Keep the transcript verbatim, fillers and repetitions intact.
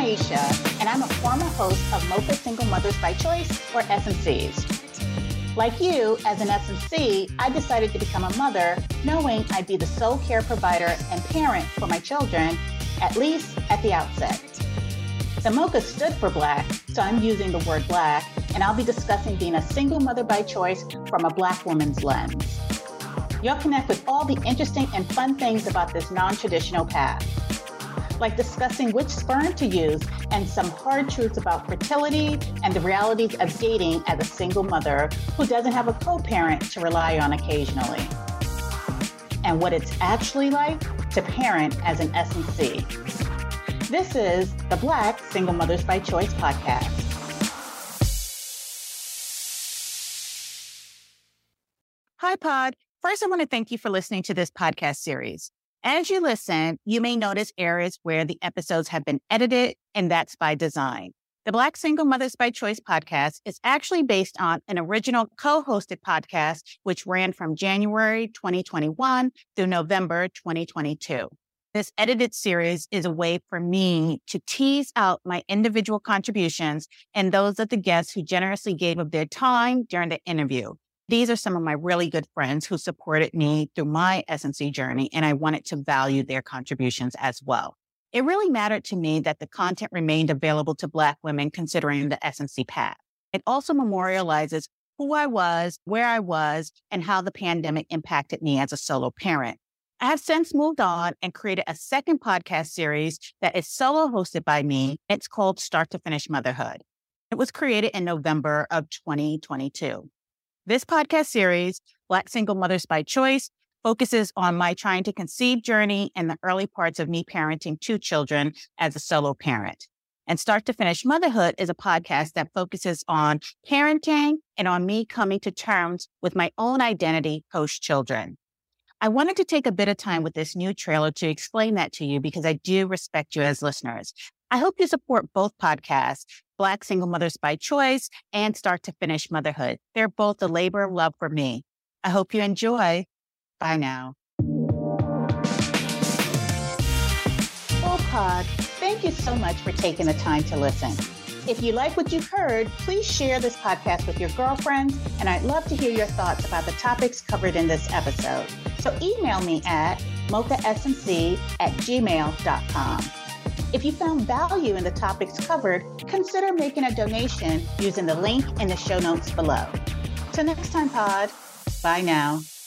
Aisha, and I'm a former host of Mocha Single Mothers by Choice, or S M Cs. Like you, as an S M C, I decided to become a mother, knowing I'd be the sole care provider and parent for my children, at least at the outset. The Mocha stood for Black, so I'm using the word Black, and I'll be discussing being a single mother by choice from a Black woman's lens. You'll connect with all the interesting and fun things about this non-traditional path, like discussing which sperm to use and some hard truths about fertility and the realities of dating as a single mother who doesn't have a co-parent to rely on occasionally, and what it's actually like to parent as an S M C. This is the Black Single Mothers by Choice podcast. Hi, Pod. First, I want to thank you for listening to this podcast series. As you listen, you may notice areas where the episodes have been edited, and that's by design. The Black Single Mothers by Choice podcast is actually based on an original co-hosted podcast, which ran from January twenty twenty-one through November twenty twenty-two. This edited series is a way for me to tease out my individual contributions and those of the guests who generously gave of their time during the interview. These are some of my really good friends who supported me through my S M C journey, and I wanted to value their contributions as well. It really mattered to me that the content remained available to Black women considering the S M C path. It also memorializes who I was, where I was, and how the pandemic impacted me as a solo parent. I have since moved on and created a second podcast series that is solo hosted by me. It's called Start to Finish Motherhood. It was created in November of twenty twenty-two. This podcast series, Black Single Mothers by Choice, focuses on my trying to conceive journey and the early parts of me parenting two children as a solo parent. And Start to Finish Motherhood is a podcast that focuses on parenting and on me coming to terms with my own identity post-children. I wanted to take a bit of time with this new trailer to explain that to you because I do respect you as listeners. I hope you support both podcasts, Black Single Mothers by Choice and Start to Finish Motherhood. They're both a labor of love for me. I hope you enjoy. Bye now. Well, Pod, thank you so much for taking the time to listen. If you like what you've heard, please share this podcast with your girlfriends, and I'd love to hear your thoughts about the topics covered in this episode. So email me at mochasmc at gmail dot com. If you found value in the topics covered, consider making a donation using the link in the show notes below. Till next time, Pod. Bye now.